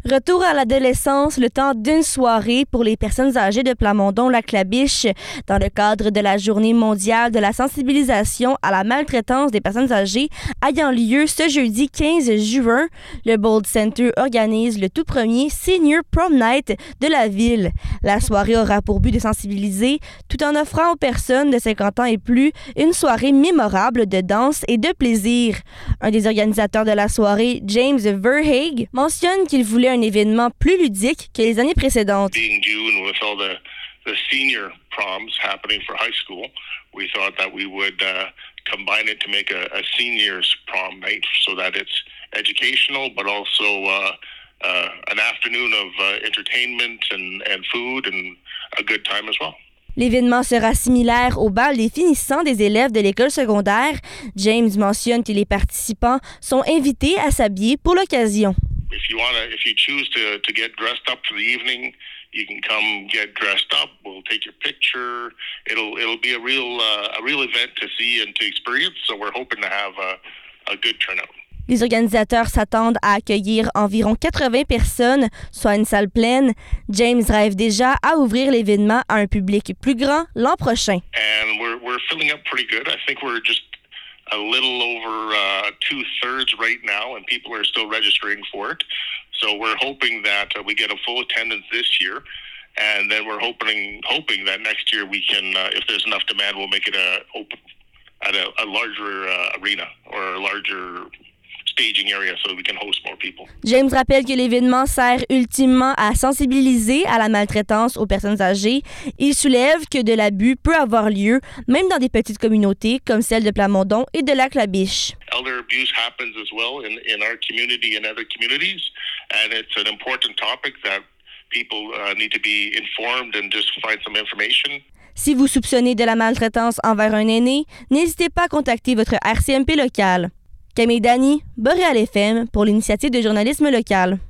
Retour à l'adolescence, le temps d'une soirée pour les personnes âgées de Plamondon-Lac-La-Biche dans le cadre de la Journée mondiale de la sensibilisation à la maltraitance des personnes âgées ayant lieu ce jeudi 15 juin. Le Bold Center organise le tout premier Senior Prom Night de la ville. La soirée aura pour but de sensibiliser tout en offrant aux personnes de 50 ans et plus une soirée mémorable de danse et de plaisir. Un des organisateurs de la soirée, James Verhaeg, mentionne qu'il voulait un événement plus ludique que les années précédentes. Being June with all the senior proms happening for high school, we thought that we would combine it to make a seniors prom night so that it's educational but also an afternoon of entertainment and food and a good time as well. L'événement sera similaire au bal des finissants des élèves de l'école secondaire. James mentionne que les participants sont invités à s'habiller pour l'occasion. If you choose to get dressed up for the evening, you can come get dressed up. We'll take your picture. It'll be a real event to see and to experience. So we're hoping to have a good turnout. Les organisateurs s'attendent à accueillir environ 80 personnes, soit une salle pleine. James rêve déjà à ouvrir l'événement à un public plus grand l'an prochain. And we're filling up pretty good. I think we're just a little over 2/3 right now, and people are still registering for it. So we're hoping that we get a full attendance this year, and then we're hoping that next year we can, if there's enough demand, we'll make it open at a larger arena or a larger staging area so we can host more people. James rappelle que l'événement sert ultimement à sensibiliser à la maltraitance aux personnes âgées. Il soulève que de l'abus peut avoir lieu, même dans des petites communautés comme celle de Plamondon et de Lac-La-Biche. Elder abuse happens as well in our community and other communities, and it's an important topic that people need to be informed and just find some information. Si vous soupçonnez de la maltraitance envers un aîné, n'hésitez pas à contacter votre RCMP local. Camille Dany, Boréal FM pour l'initiative de journalisme local.